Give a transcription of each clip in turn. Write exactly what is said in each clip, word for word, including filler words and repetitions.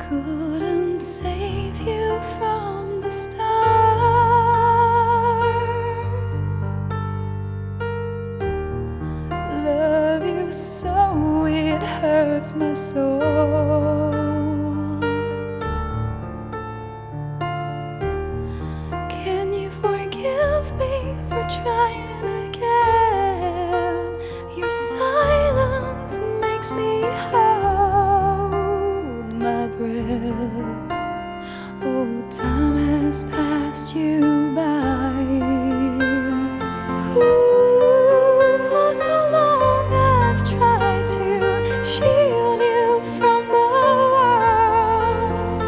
couldn't save you from the start. Love you so it hurts my soul. Can you forgive me for trying again? Your silence makes me hold my breath. Oh, time has passed you by. Ooh, for so long I've tried to shield you from the world.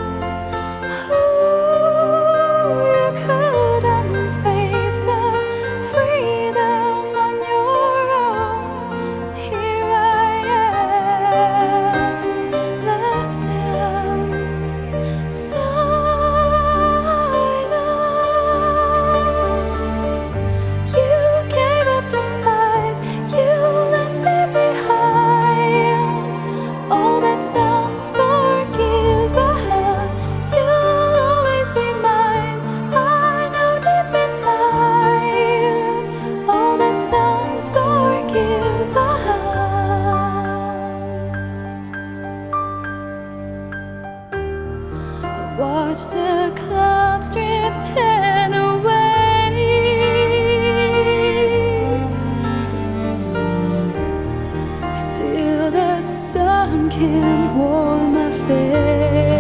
Ooh, you couldn't face the freedom on your own. Here I am, left in silence. You gave up the fight, you left me behind. All that's done's forgiven. You'll always be mine. I know deep inside, all that's done's forgiven. Watch the clouds drifting away. Still the sun can warm my face.